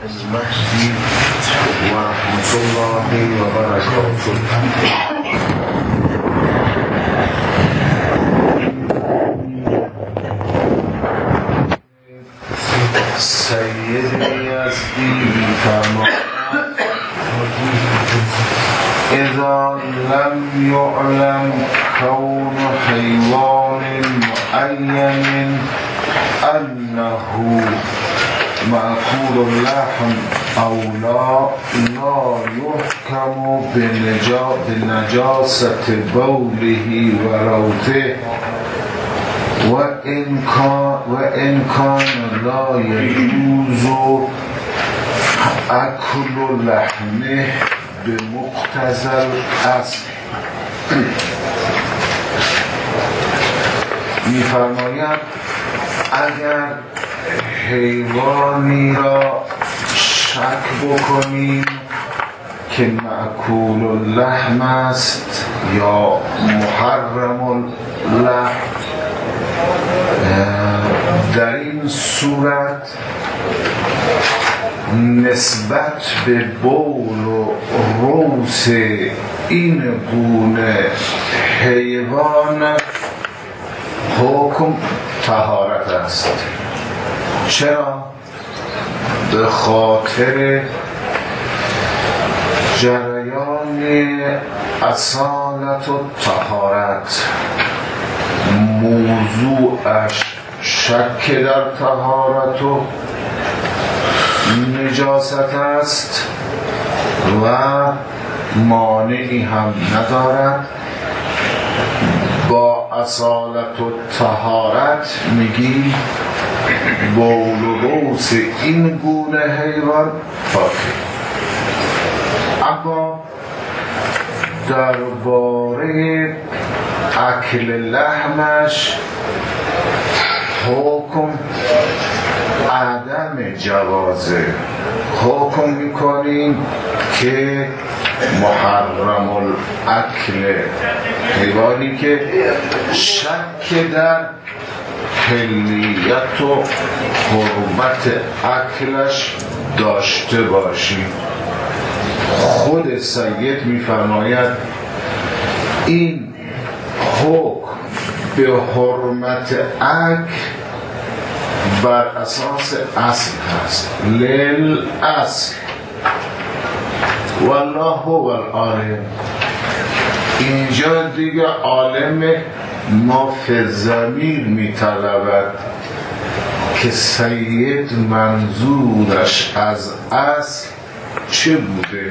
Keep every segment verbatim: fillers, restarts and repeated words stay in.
المهدی و رحمت الله و برکاته. سید یزدی فرماید اذا لم یعلم کون حیوان معین انه مأکول اللحم او لا لا یحکم بنجاست بوله و روثه و ان کان لا یجوز اکل لحمه بمقتضی الاصل. می‌فرماید اگر حیوانی را شک بکنیم که مأکول اللحم است یا محرم اللحم، در این صورت نسبت به بول و روث این گونه حیوان حکم طهارت است. چرا؟ به خاطر جریان اصالت و طهارت، موضوعش شک در طهارت و نجاست است و مانعی هم ندارد. با اصالت و طهارت میگی بول و روث این گونه حیوان پاکه. اما درباره اکل لحمش حکم عدم جوازه، حکم میکنیم که محرم الاکل، حیوانی که شک در حلیت و حرمت اکلش داشته باشیم. خود سید میفرماید این حکم به حرمت اکل بر اساس اصل هست، لیل اصل والله هو العالم. اینجا دیگه عالم ما فی ضمیر میطلبد که سید منظورش از اصل چه بوده.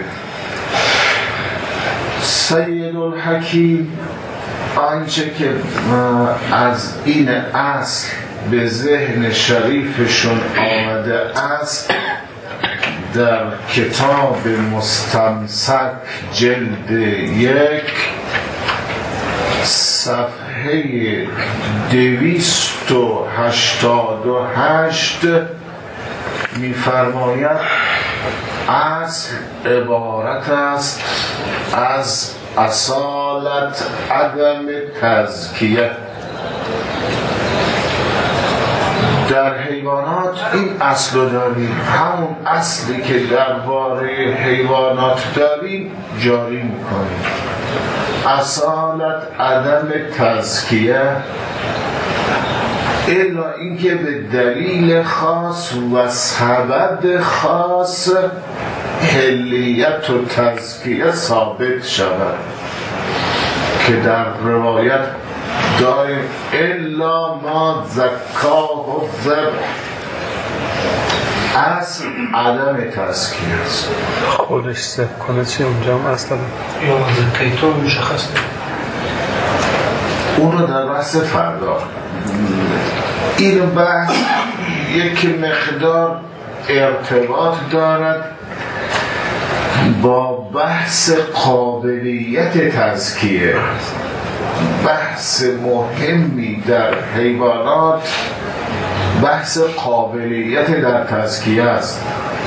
سید الحکیم آنچه که از این اصل به ذهن شریفشون آمده است در کتاب مستمسک جلد یک صفحه دویست و هشتاد و هشت می‌فرماید اصل عبارت است از اصالت عدم تزکیه. در حیوانات این اصل رو داریم، همون اصلی که درباره حیوانات داریم جاری میکنیم، اصالت عدم تزکیه، الا اینکه به دلیل خاص و سبب خاص حلیت و تزکیه ثابت شود که در روایت داریم الا ما زکاه و ذبح، اصل عدم تزکیه است. خودش ذبح کنه چی اونجا هم اصلا یا زکیتون مشخص نه، اون رو در بحث فردا. این بحث یک مقدار ارتباط دارد با بحث قابلیت تزکیه. بحث مهمی در حیوانات بحث قابلیت در تزکیه است.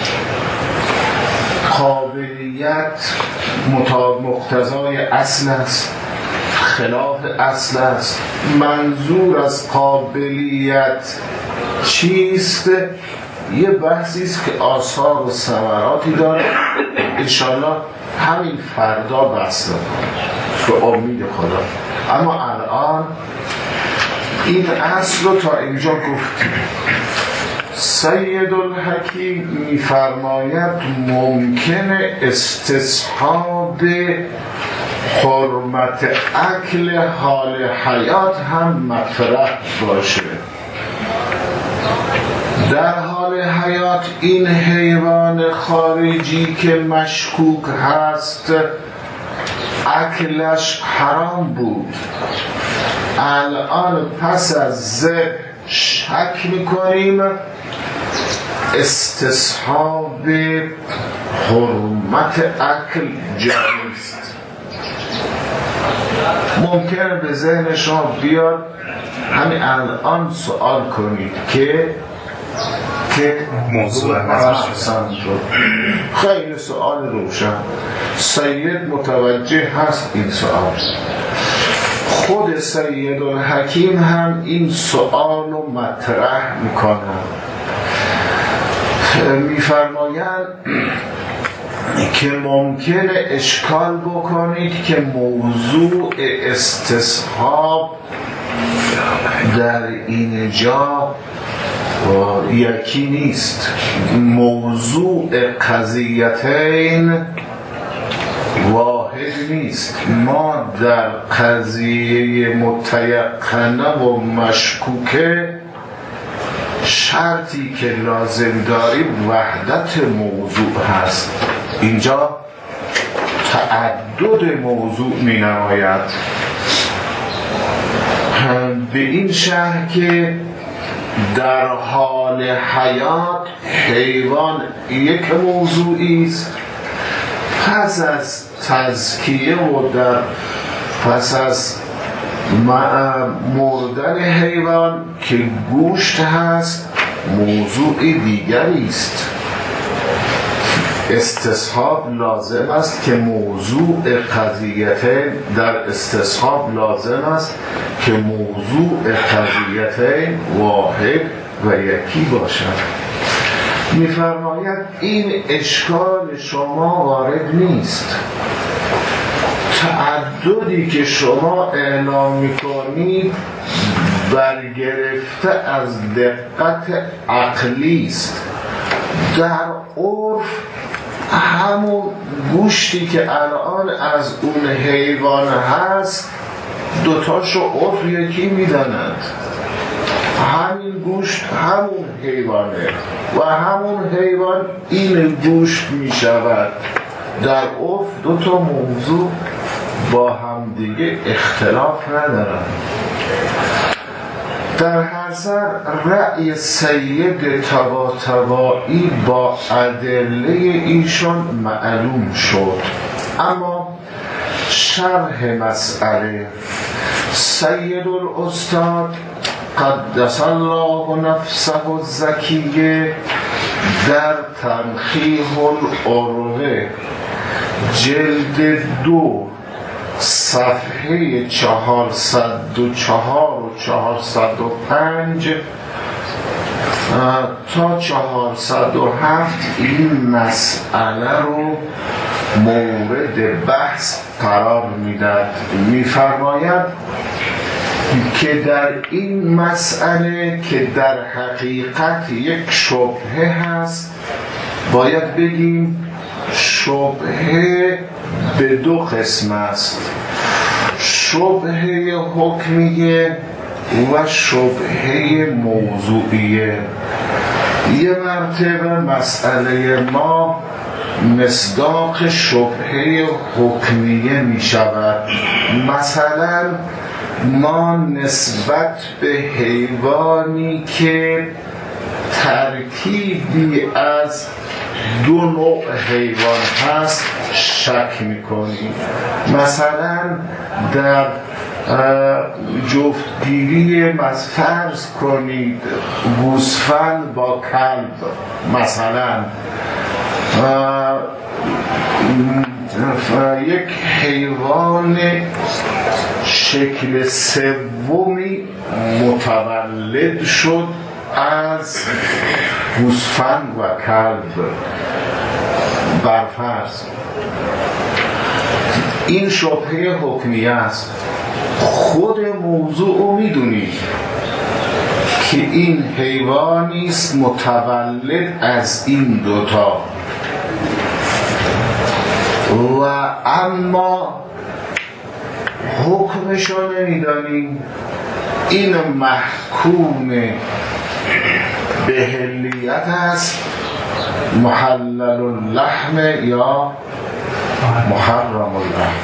قابلیت مقتضای اصل است، خلاف اصل است. منظور از قابلیت چیست؟ یه بحثی است که آثار و ثمراتی داره. انشالله همین فردا بحث داره به امید خدا. اما الان این اصل رو تا اینجا گفتیم. سید الحکیم می‌فرماید ممکن استصحاب حرمت اکل حال حیات هم مطرح باشه. در حال حیات این حیوان خارجی که مشکوک هست اکلش حرام بود، الان پس از ذبح شک میکنیم استصحاب حرمت اکل جایز است. ممکنه به ذهن شما بیاد همین الان سوال کنید که که موضوع محسن شد. خیلی سوال روشن، سید متوجه هست این سوال. خود سید الحکیم هم این سوال رو مطرح میکنه. میفرمایند که ممکنه اشکال بکنید که موضوع استصحاب در این جا یکی نیست. موضوع قضیتین واحد نیست. ما در قضیه متیقنه و مشکوکه شرطی که لازم داریم وحدت موضوع هست. اینجا تعدد موضوع می نماید به این شرح که در حال حیات حیوان یک موضوعی است، پس از تزکیه و در پس از مردن حیوان که گوشت هست موضوع دیگری است. استصحاب لازم است که موضوع قضیت در استصحاب لازم است که موضوع قضیت واحد و یکی باشد. می‌فرماید این اشکال شما وارد نیست. تعددی که شما اعلام می‌کنید برگرفته از دقت عقلی است. در عرف همون گوشتی که الان از اون حیوان هست دوتاشو عرف یکی میدانند. همین گوشت همون حیوانه و همون حیوان این گوشت میشود. در عرف دوتا موضوع با هم دیگه اختلاف ندارند. در هر سر رأی سید طباطبایی با ادله ایشان معلوم شد. اما شرح مسئله سید الاستاد قدس الله نفسه الزکیه در تنخیح العروه جلد دو صفحه چهارصد و چهار و چهارصد و پنج تا چهارصد و هفت این مسئله رو مورد بحث قرار میداد. میفرماید که در این مسئله که در حقیقت یک شبهه هست باید بگیم شبهه به دو قسم است: شبهه حکمیه و شبهه موضوعیه. یه مرتبه مسئله ما مصداق شبهه حکمیه می شود. مثلا ما نسبت به حیوانی که ترکیبی از دو نوع حیوان هست شک میکنیم. مثلا در جفتگیری فرض کنید گوسفند با کلب، مثلا یک حیوان شکل سومی متولد شد از گوسفند و کلب برفرض این شبهه حکمیه است، خود موضوع رو میدونید که این حیوانی است متولد از این دوتا و اما حکمش رو نمیدانیم، این محکوم به حلیت است، محلل اللحم یا محرم اللحم،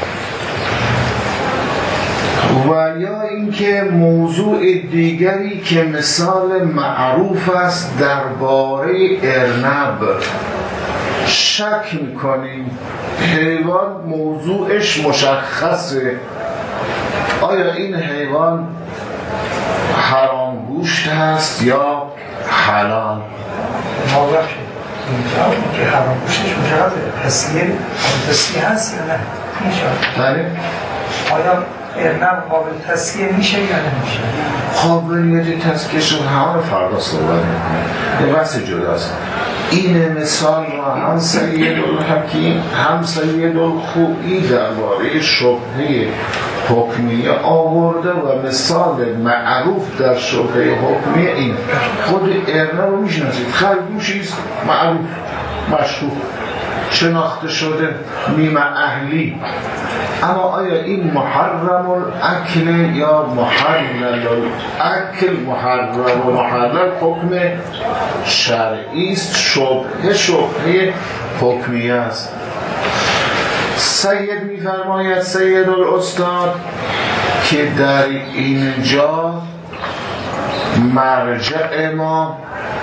و یا اینکه موضوع دیگری که مثال معروف است درباره ارنب شک میکنیم حیوان موضوعش مشخصه، آیا این حیوان حرام گوشت هست یا حلال؟ موضوع که حرام گوشتش مشخصه، حسیه حسیه هست یا نه؟ بله؟ آیا ارنب قابل تسکیه میشه یا نمیشه؟ قابلیت تسکیه شد همه فردا صحبت میکنه، یه بحث جداست. این مثال را هم سید الحکیم هم سید الخوئی درباره شبهه حکمیه آورده و مثال معروف در شبهه حکمیه این. خود ارنب رو میشناسید، خرگوشیست معروف مشهور شناخته شده نیمه اهلی، اما آیا این محرم الاکل یا محلل الاکل؟ محرم و محلل حکم شرعی است، شبهه شبهه حکمیه است. سید میفرماید سید الاستاد که در اینجا مرجع ما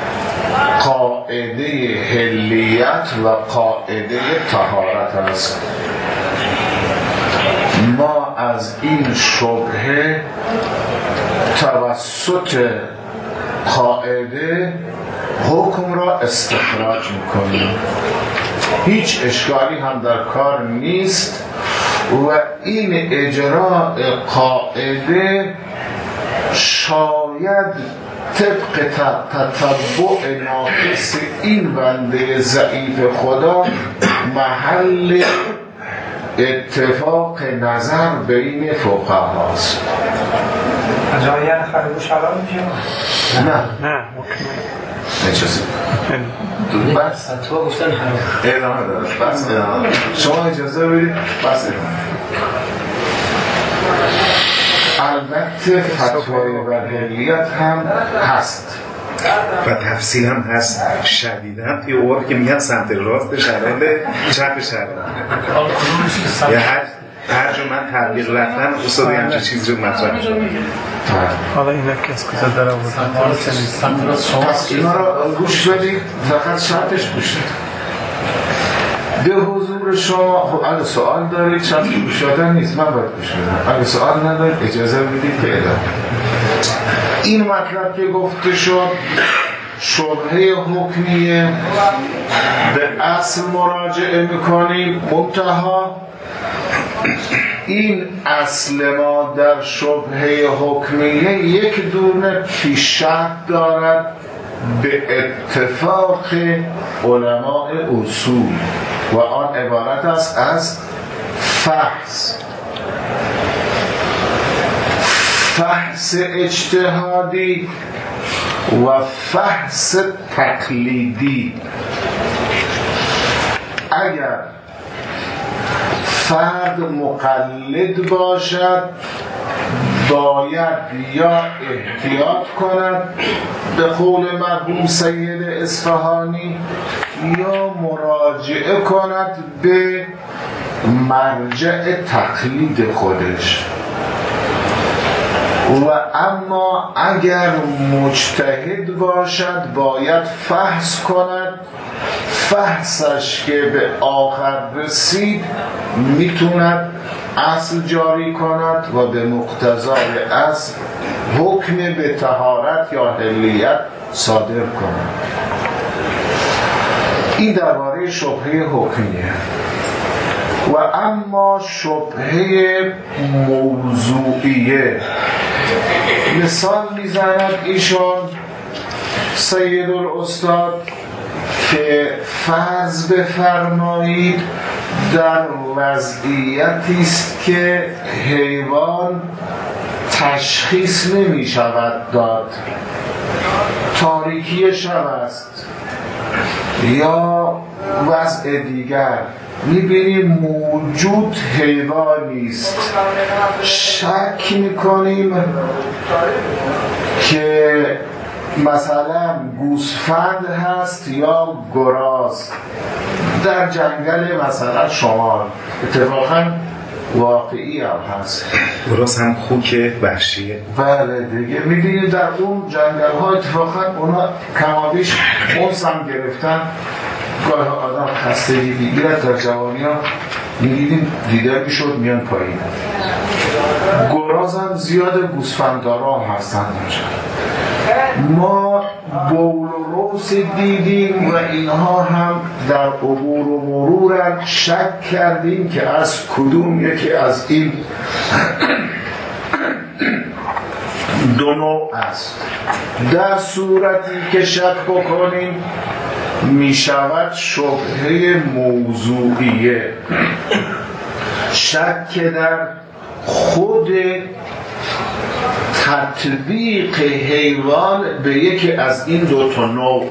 قاعده حلیت و قاعده طهارت است. ما از این شبهه توسط قاعده حکم را استخراج میکنیم، هیچ اشکالی هم در کار نیست و این اجراء قاعده شاید طبق تتبع ناقص این بنده ضعیف خدا محل اتفاق نظر بین فقها است. جایی یعنی خرگوش حلال میشه؟ نه نه اجازه بس فتوا گفتن حرام ادامه دارد، بس ادامه شما اجازه بدید بس ادامه. البته فتوای وحلیت هم هست و تفصیل هم هست، شدید هم توی اوار که میگن سمت راست شلاله چپ شلاله یا هر هر جو من تبلیغ رفتن اصابی همچه چیز رو مطرح میشون. حالا اینا که از کجا در آوردن؟ پس اینا را گوش بدید، فقط شرطش گوش بدید. به حضور شما خب اگه سوال دارید شرط گوش دادن نیست، من باید گوش بدم، اگه سوال ندارید اجازه بدید که ادامه. این مطلب که گفته شد شبهه حکمیه، به اصل مراجعه میکنیم، منتها این اصل ما در شبهه حکمیه یک دونه پیش‌شرط دارد به اتفاق علماء اصول و آن عبارت است از فحص فحص اجتهادی و فحص تقلیدی. اگر فرد مقلد باشد باید یا احتیاط کند به قول مرحوم سید اصفهانی یا مراجعه کند به مرجع تقلید خودش. و اما اگر مجتهد باشد باید فحص کند، فحصش که به آخر رسید میتوند اصل جاری کند و به مقتضای اصل حکم به طهارت یا حلیت صادر کند. این درباره شبهه حکمیه. و اما شبهه موضوعیه، مثال میزند ایشان سید الاستاد که فرض بفرمایید در وضعیتی است که حیوان تشخیص نمی شود داد، تاریکی شب است یا وضع دیگر، میبینیم موجود حیوانی است، شک میکنیم که مثلا گوسفند هست یا گراز در جنگل مثلا شمال، اتفاقا واقعی هم هست. گراز هم خوک وحشیه. بله دیگه، میبینید در اون جنگل ها اتفاقا اونا کمابیش اونس هم گرفتن، گاه آدم خستگی میگیرد در جوانی ها میگیدیم دیده میشد میان پایین. گراز هم زیاد گوسفندارا هم هستن. ما بول و روس دیدیم و اینها هم در عبور و مرور شک کردیم که از کدوم یکی از این دو نوع است. در صورتی که شک بکنیم می شود شبهه موضوعیه، شک در خود تطبیق حیوان به یکی از این دو تا نوع.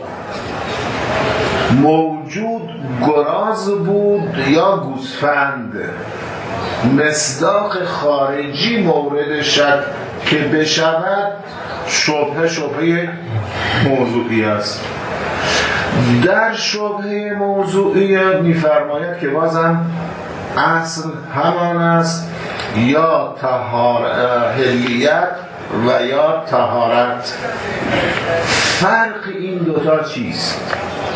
موجود گراز بود یا گوسفند، مصداق خارجی مورد شک که بشود شبهه شبهه موضوعی است. در شبهه موضوعی می‌فرماید که بازم اصل همان است، یا طهارت و یا طهارت. فرق این دوتا چیست؟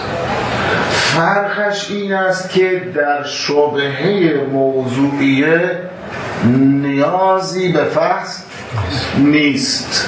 فرقش این است که در شبهه موضوعیه نیازی به فحص نیست.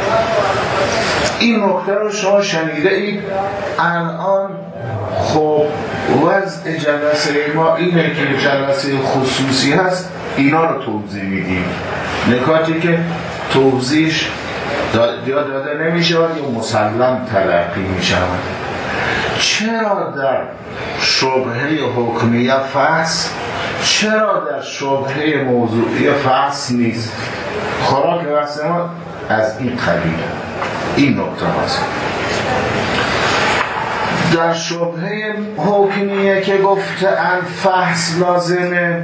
این نکته رو شما شنیده اید. الان خب وضع جلسه ما اینه که جلسه خصوصی هست، اینا رو توضیح میدیم. نکاتی که توضیحش یا داده نمیشه یا مسلم تلقی میشود. چرا در شبهه حکمیه فحص، چرا در شبهه موضوعیه فحص نیست؟ خوراک بحث ما از این قبیل این نکته هست. در شبهه حکمیه که گفته الفحص لازمه،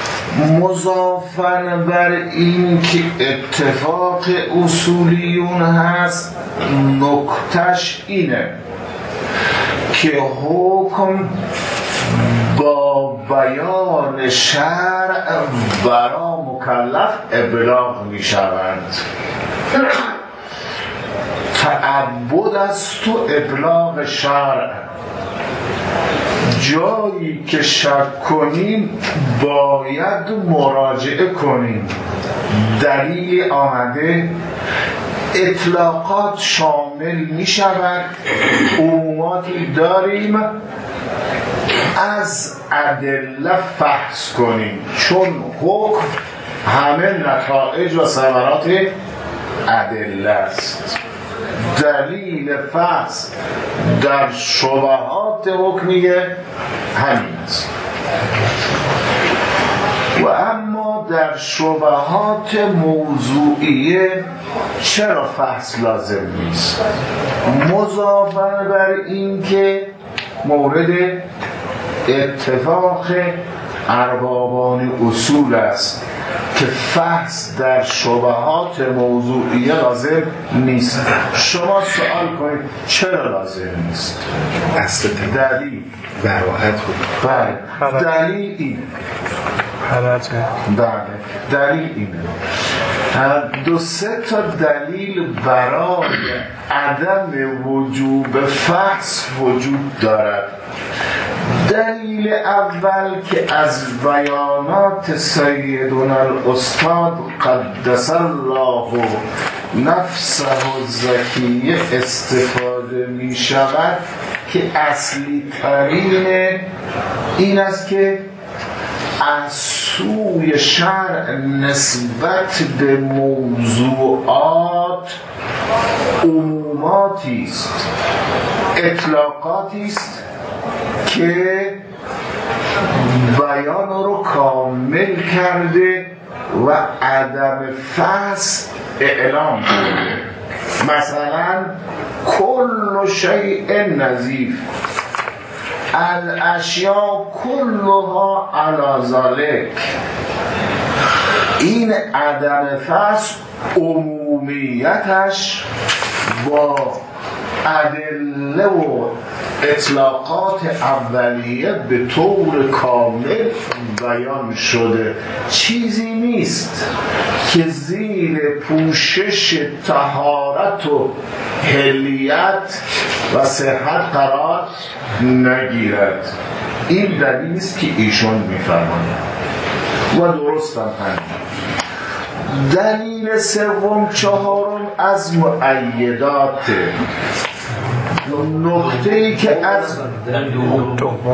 مضافن بر این که اتفاق اصولیون هست، نکتش اینه که حکم با بیان شرع برا مکلف ابلاغ می شوند. تعبد است و ابلاغ شرع. جایی که شک کنیم باید مراجعه کنیم. دلیل آمده، اطلاقات شامل می شود، عموماتی داریم، از ادله فحص کنیم، چون حکم همه نتایج و ثمرات ادله است. دلیل فحص در شبهات حکمیه همین است. و اما در شبهات موضوعیه چرا فحص لازم نیست؟ مضافاً بر این که مورد اتفاق اربابان اصول است که فحص در شبهات موضوعیه لازم نیست. شما سوال کنید چرا لازم نیست؟ اصل دلیل براحت بود. بله، دلیل این بله دلیل اینه. دو سه تا دلیل برای عدم وجوب فحص وجود دارد. دلیل اول که از بیانات سیدنا الاستاد قدس الله نفسه الزکیه استفاده می شود که اصلی ترین این است که از سوی شرع نسبت به موضوعات عموماتی است، اطلاقاتی است که بیان رو کامل کرده و عدم فصل اعلام کرده. مثلا کل شیء نظیف، الاشیاء کلها علی ذلک. این عدم فصل عمومیتش با ادله و اطلاقات اولیه به طور کامل بیان شده. چیزی نیست که زیر پوشش طهارت و حلیت و صحت قرار نگیرد. این دلیلی است که ایشون می‌فرمایند و درست هم همین. دلیل سوم چهارم از مؤیدات، نکته ای که از دوم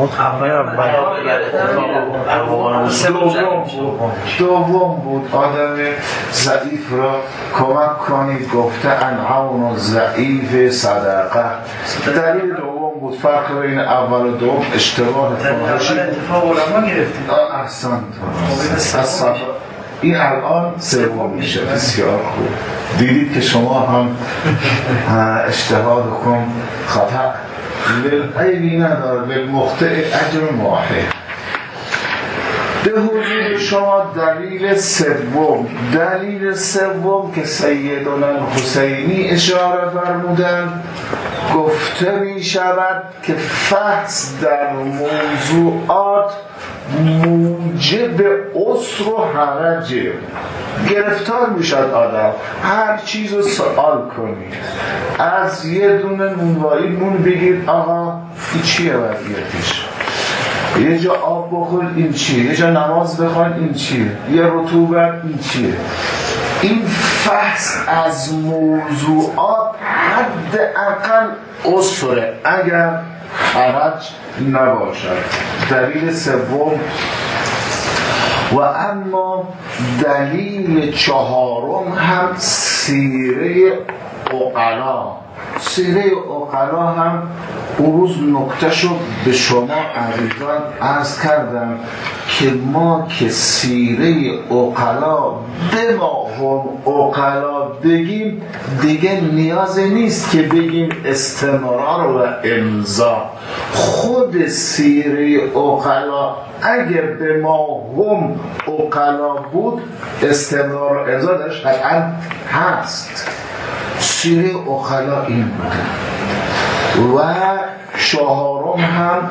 دوم بود آدم ضعیف را کمک کنید، گفته انعون و ضعیف صدقه. دلیل دوم بود. فرق بین اول و دوم اشتباه فاحشی. اتفاق علما گرفتید. احسنت. از این الان سوم میشه. بسیار خوب. دیدید که شما هم اجتهادکم خطا للعیبی نداره، للمخطئ اجر واحد. به حضور شما دلیل سوم دلیل سوم که سیدنا الحسینی اشاره فرمودند، گفته می شود که فحص در موضوعات موجب عسر و حرج. گرفتار میشد آدم هر چیز رو سوال کنید، از یه دونه نونوایی نون بگید آقا این چیه وضعیتش، یه جا آب بخور این چیه، یه جا نماز بخوان این چیه، یه رطوبت این چیه. این فحص از موضوعات حد اقل عسره اگر حرج نباشد. دلیل سوم. و اما دلیل چهارم هم سیره عقلا. سیره عقلا هم اون روز نکتهشو به شما عزیزان عرض کردم که ما که سیره عقلا به ما هم عقلا بگیم دیگه نیاز نیست که بگیم استمرار و امضا. خود سیره عقلا اگر به ما هم عقلا بود استمرار و امضا درش قطعا هست. سیره عقلا این بوده. و چهارم هم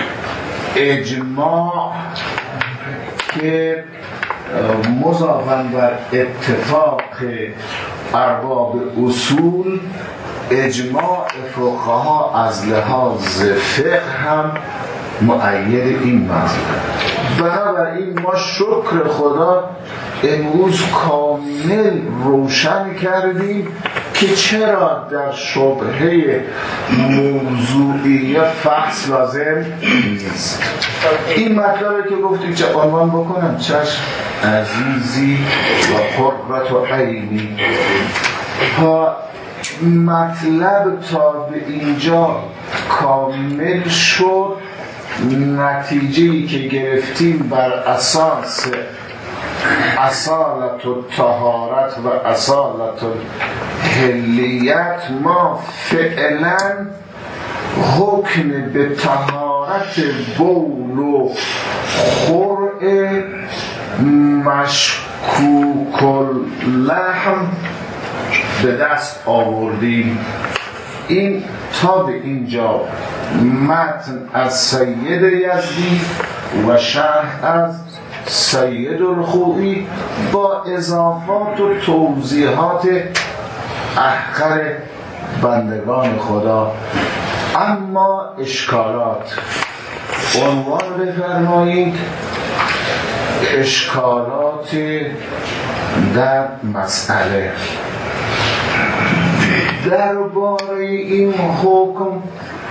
اجماع که مضافاً بر اتفاق ارباب اصول، اجماع فقها از لحاظ فقه هم مؤید این مطلب. بنابراین ما شکر خدا امروز کامل روشن کردیم که چرا در شبهه موضوعی فحص لازم نیست. این مطلبی که گفتیم چه عنوان بکنم؟ چشم عزیزی و قربت و عینی. ها مطلب تا به اینجا کامل شد. نتیجه‌ای که گرفتیم بر اساس اصالت و طهارت و اصالت و حلیت، ما فعلا حکم به طهارت بول و خرع مشکوک اللحم به دست آوردیم. این تا به اینجا متن از سید یزدی و شرح از سید الخوئی با اضافات و توضیحات احقر بندگان خدا. اما اشکالات عنوان بفرمایید. اشکالات در مسئله درباره این حکم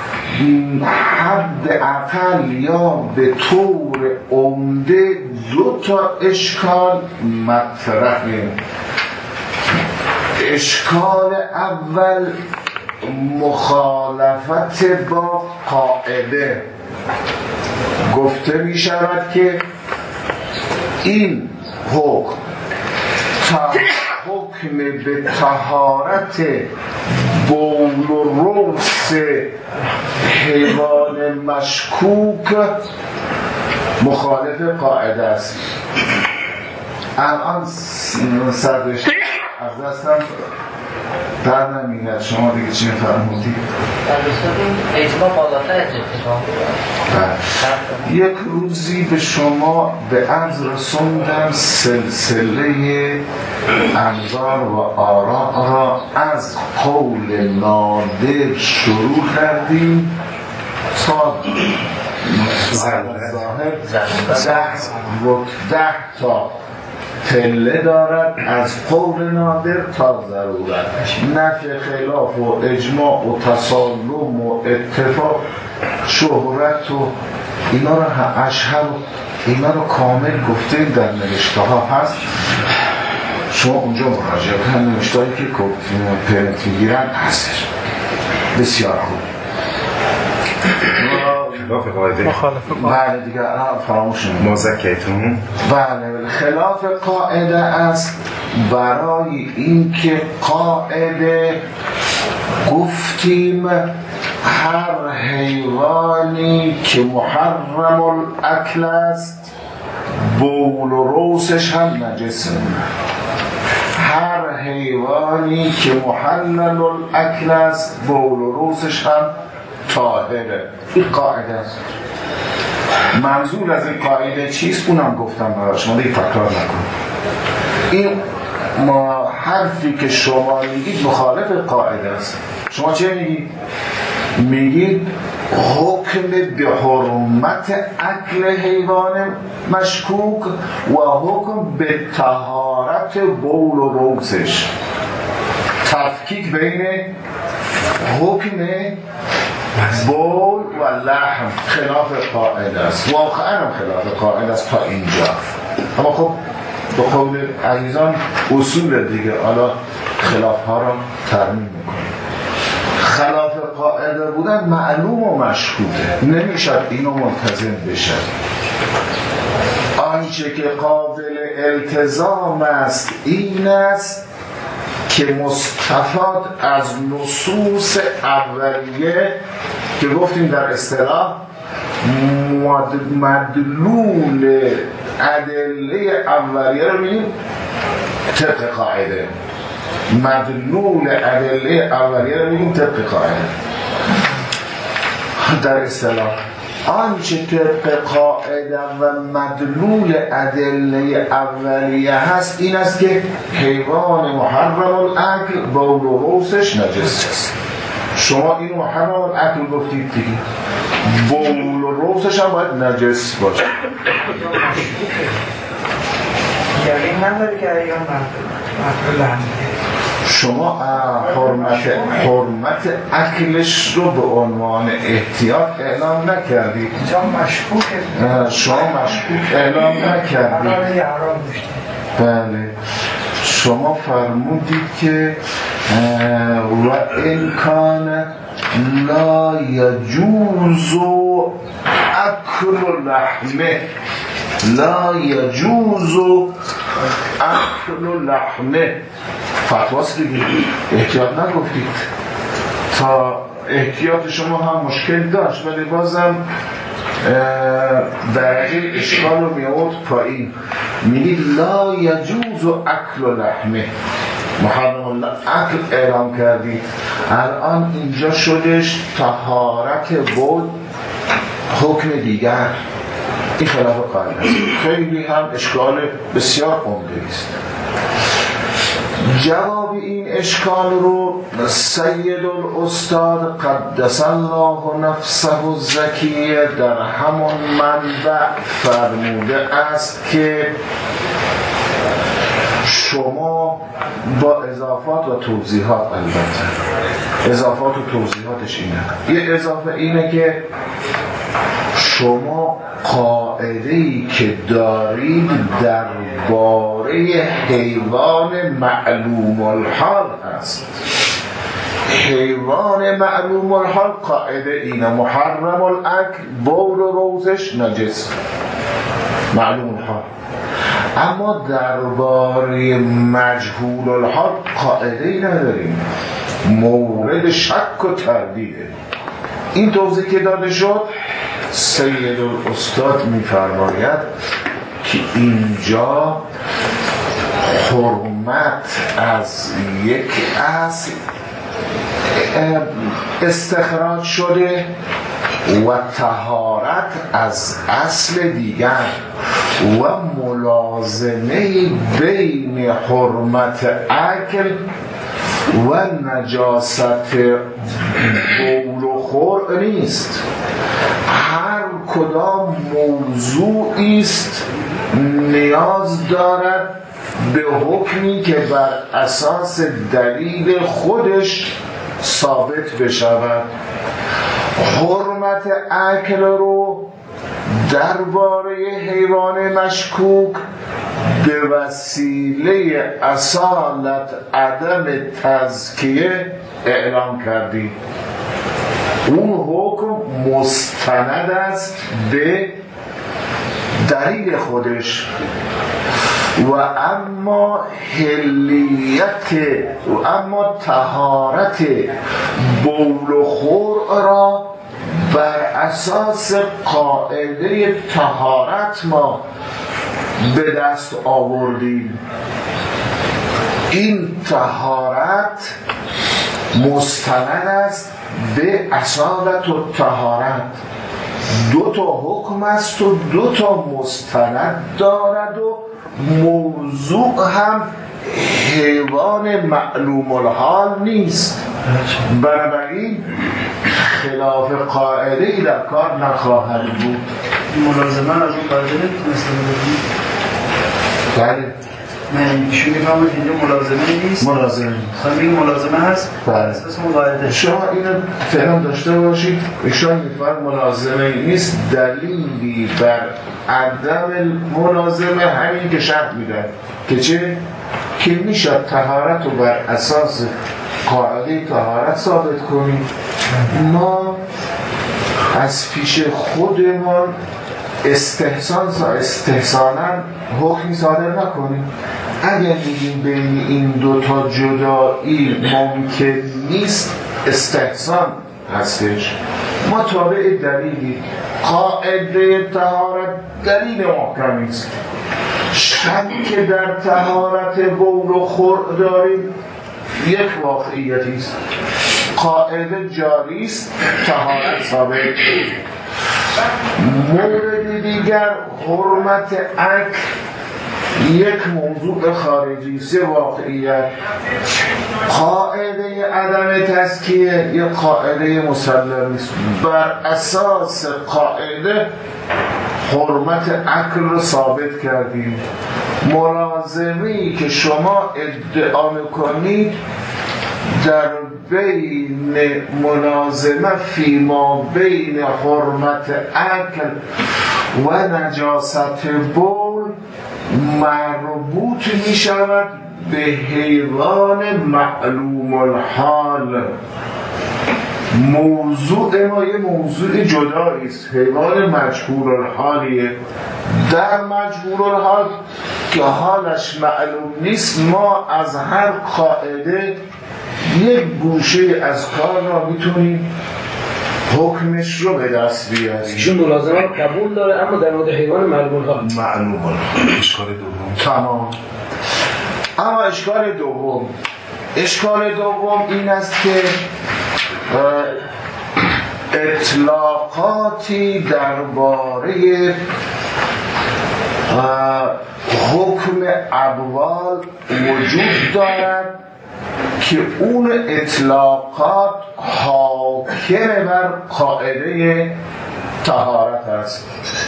حد اقل یا به طور عمده دو تا اشکال مطرحه. اشکال اول مخالفت با قاعده. گفته می شود که این حکم تا حکم به طهارت بول و روس حیوان مشکوک مخالف قاعده است. الان صدرش از دستم در نمیاد. شما دیگه چی فرمودید؟ اجماع بالاتر از اتفاق. یک روزی به شما به عرض رسوندم سلسله انظار و آراء را از قول نادر شروع کردیم تا ظاهر ده و ده تا پله دارد از قول نادر تا ضرورت. نفی خلاف و اجماع و تسالم و اتفاق شهرت و اینا رو اشهر اینا رو کامل گفته در نوشته ها هست. شما اونجا مراجعه کنید، نوشته هایی که پرنت میگیرن هستش. بسیار خوب. خلاف قاعده بله دیگه فراموش نمید مزکیتون. بله خلاف قاعده است برای اینکه قاعده گفتیم هر حیوانی که محرم الاکل است بول و روسش هم نجسه. هر حیوانی که محلل الاکل است بول و روسش هم طاهره. این قاعده است. منظور از این قاعده چیست؟ اونم گفتم برای شما دیگه تکرار نکنم. این ما حرفی که شما میگید مخالف قاعده است. شما چه میگید؟ میگید حکم به حرمت اکل حیوان مشکوک و حکم به طهارت بول و روسش. تفکیک بین حکم بول و لحم خلاف قاعده است. واقعا هم خلاف قاعده است تا اینجا. اما خب به قول عزیزان اصول دیگه حالا خلاف ها را ترمیم میکنه. خلاف قاعده بودن معلوم و مشهوده، نمیشد اینو ملتزم بشه. آنچه که قابل التزام است این است که مستفاد از نصوص اولیه که گفتیم در اصطلاح مدلول ادله اولیه رو میگیم طبق قاعده. مدلول ادله اولیه رو میگیم طبق قاعده. در اصطلاح آنچه طبق قاعده و مدلول ادله اولیه هست این است که حیوان محرم الاکل بول و روسش نجس است. شما این محرم الاکل گفتید دیگه، بول و روسش هم باید نجس باشه. یعنی نداره که ایان محرم شما حرمت حرمت اکلش رو به عنوان احتیاط اعلام نکردید. اینجا مشکوکه. شما مشکوک اعلام نکردید. بله شما فرمودید که و امکان لا یجوز اکل لحمه لا یجوز اکل لحمه. فتواست دیگه احتیاط نگفتید. تا احتیاط شما هم مشکل داشت ولی بازم درجه اشکال رو میاد پایین. میگید لا یجوز اکل لحمه، محرم الاکل اعلام کردید. الان اینجا شدش طهارت بود حکم دیگر. این خلاف قاعده است. خیلی هم اشکال بسیار عمده است. جواب این اشکال رو سید الاستاد قدس الله نفسه الزکیه در همون منبع فرموده است که شما با اضافات و توضیحات، البته اضافات و توضیحاتش اینه. یه اضافه اینه که شما قاعده‌ای که دارید درباره حیوان معلوم الحال هست. حیوان معلوم الحال قاعده اینه محرم الاکل، بول و روزش نجس، معلوم الحال. اما درباره مجهول الحال قاعده ای نداریم، مورد شک و تردیده. این توضیح که داده شد، سید الاستاد می‌فرماید که اینجا حرمت از یک اصل استخراج شده و طهارت از اصل دیگر و ملازمه بین حرمت اکل و نجاست بول و خور نیست. هر کدام موضوعی است نیاز دارد به حکمی که بر اساس دلیل خودش ثابت بشود. حرمت اکل رو درباره حیوان مشکوک به وسیله اصالت عدم تزکیه اعلام کردیم. اون حکم مستند است به دلیل خودش و اما حلیت و اما طهارت بول و خور را بر اساس قاعده طهارت ما به دست آوردیم. این طهارت مستند است به اصالت و طهارت. دو تا حکم است و دو تا مستند دارد و موضوع هم حیوان معلوم الحال نیست. بنابراین خلاف قاعده ای در کار نخواهد بود. ملازمه از اون قاعده نمیتونست بگید؟ بله. نه ایشون میفهمد اینجا ملازمه نیست؟ ملازمه نیست. خواهی بگید ملازمه هست؟ بله. اساس اون قاعده. شما اینو فعلا داشته باشید. ایشون میفهمد ملازمه نیست، دلیلی بر عدم ملازمه همین که شرط میدن که چه؟ که میشه طهارت رو بر اساس قاعده طهارت ثابت کنیم. ما از پیش خودمان استحسان استحسانا حکمی صادر نکنیم. اگر میگیم بین این دوتا جدایی ممکن نیست، استحسان هستش. ما تابع دلیلی، قاعده طهارت دلیل محکمی است. شک در طهارت بول و خور داریم، یک واقعیتی است. قاعده جاری است، طهارت ثابت. مورد دیگر حرمت اکل یک موضوع خارجی، سه واقعیت. قاعده عدم تزکیه یک قاعده مسلم است. بر اساس قاعده حرمت اکل رو ثابت کردیم. ملازمی که شما ادعا میکنید در بین ملازمه فیما بین حرمت اکل و نجاست بول مربوط می شود به حیوان معلوم الحال. موضوع ما یه موضوع جدایی است، حیوان مجهول الحالیه. در مجهول الحال که حالش معلوم نیست، ما از هر قاعده یک گوشه از کار را میتونیم حکمش رو به دست بیاریم. ایشون ملازمه قبول داره، اما در مورد حیوان معلوم الحال معلوم الحال. اشکال دوم تمام. اما اشکال دوم اشکال دوم این است که اطلاقاتی درباره حکم ابوال وجود دارد که اون اطلاقات حاکم بر قاعده طهارت است.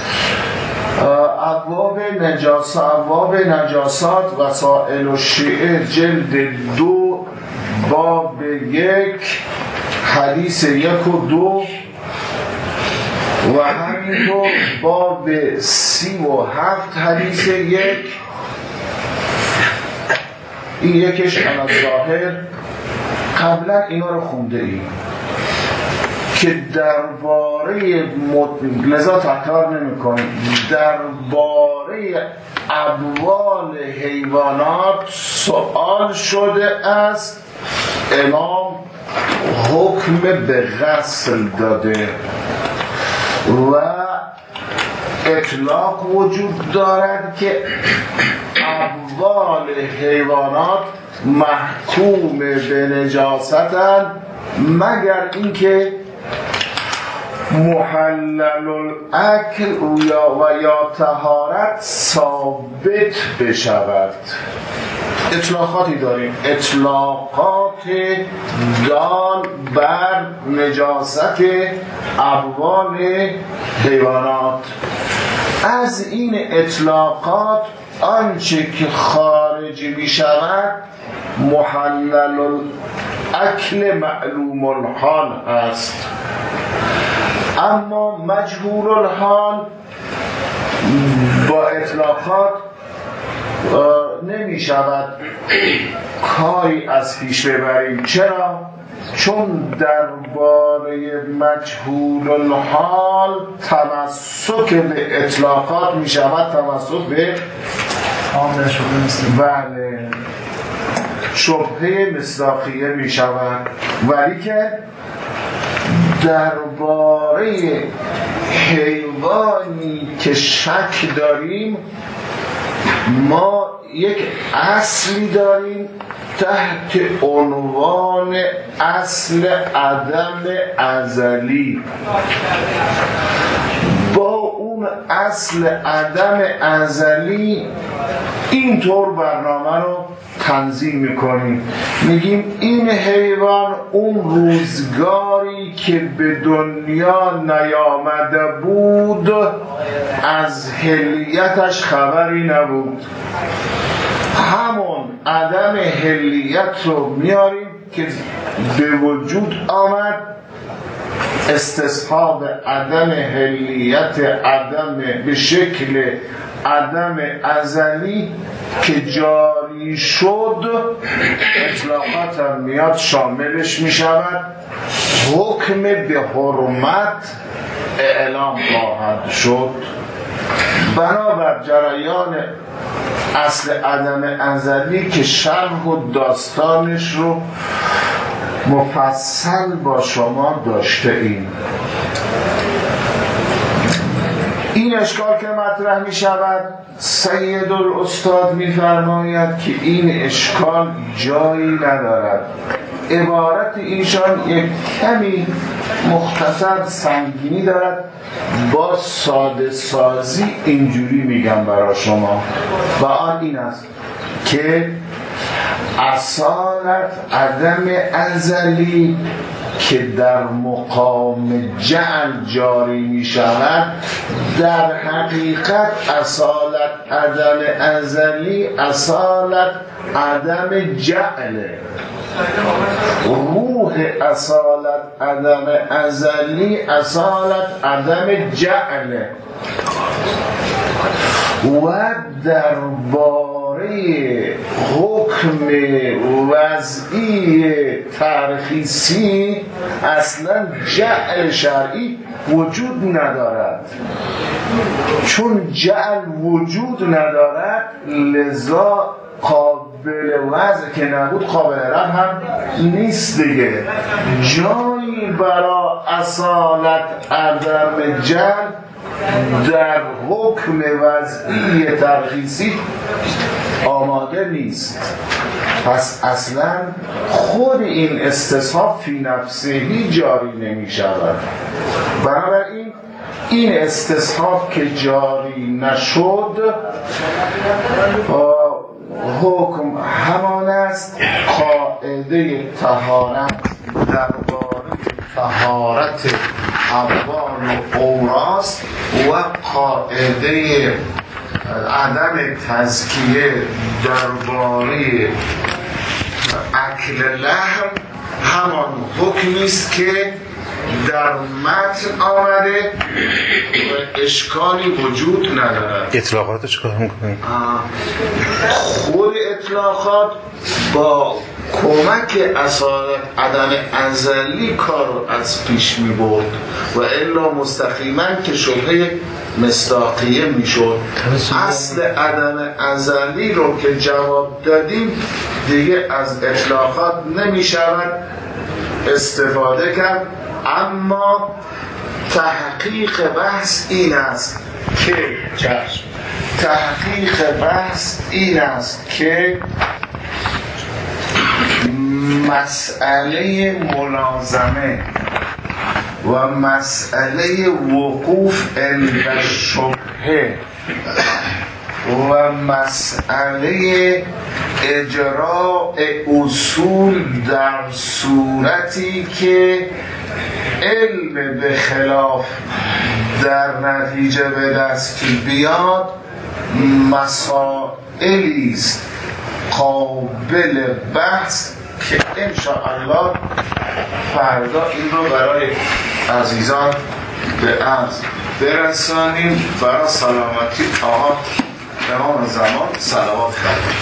ابواب نجاست ابواب نجاسات وسائل الشیعه جلد دو باب یک حدیث یک و دو و هم همینطور باب سی و هفت حدیث یک، این یکش علی ظاهر قبلا اینا رو خونده ایم که درباره مد... لذا تکرار نمی کنیم، درباره ابوال حیوانات سوال شده است، امام حکم به غسل داده و اطلاق وجود دارد که ابوال حیوانات محکوم به نجاستن مگر اینکه محلل الاکل یا و یا طهارت ثابت بشود. اطلاقاتی داریم، اطلاقات دال بر نجاست ابوال حیوانات. از این اطلاقات آنچه که خارج می شود محلل الاکل معلوم الحال است، اما مجهول الحال با اطلاقات نمی شود کاری از پیش ببریم. چرا؟ چون درباره مجهول الحال تمسک به اطلاقات می شود تمسک به بله شبهه مصداقیه می شود، ولی که درباره حیوانی که شک داریم ما یک اصلی داریم تحت عنوان اصل عدم ازلی. با اون اصل عدم ازلی اینطور برنامه رو تنظیم میکنیم، میگیم این حیوان اون روزگاری که به دنیا نیامده بود از حلیتش خبری نبود، همون عدم حلیت رو میاریم که به وجود آمد، استصحاب عدم حلیت عدم به شکل عدم ازلی که جاری شد اطلاقات هم میاد شاملش می شود، حکم به حرمت اعلام خواهد شد. بنابر جریان اصل عدم ازلی که شرح و داستانش رو مفصل با شما داشته ایم. این اشکال که مطرح می شود سید الاستاد می فرماید که این اشکال جایی ندارد، عبارت ایشان یک کمی مختصر سنگینی دارد، با ساده سازی اینجوری میگم برای شما و آن این است که اصالت عدم ازلی که در مقام جعل جاری می شود در حقیقت اصالت عدم ازلی اصالت عدم جعله. روح اصالت عدم ازلی اصالت عدم جعله و درباره حکم وضعی ترخیصی اصلا جعل شرعی وجود ندارد. چون جعل وجود ندارد لذا قابل وضع که نبود قابل رفع هم نیست دیگه. جایی برای اصالت عدم جعل در حکم وضعی ترخیصی آماده نیست. پس اصلا خود این استصحاب فی نفسهی جاری نمی شود. بنابراین این استصحاب که جاری نشد حکم همان است. قاعده طهارت درباره طهارت ابوال و اوراس و قاعده عدم تزکیه درباره اکل لحم همان حکمی است که در متن آمده و اشکالی وجود ندارد. اطلاقاتش کار میکنیم؟ خود اطلاقات با کمک اصالت عدم ازلی کار رو از پیش می برد و الا مستقیما که شبهه مصداقیه می شد. اصل عدم ازلی رو که جواب دادیم دیگه از اطلاقات نمی شود استفاده کرد. اما تحقیق بحث این است که چشم تحقیق بحث این است که مسئله ملازمه و مسئله وقوف عند الشبهه و مسئله اجراء اصول در صورتی که علم به خلاف در نتیجه به دست بیاد مسائلی است قابل بحث که انشاءالله فردا این رو برای عزیزان به عرض برسانیم. برای سلامتی آقا تمام زمان صلوات خواهد.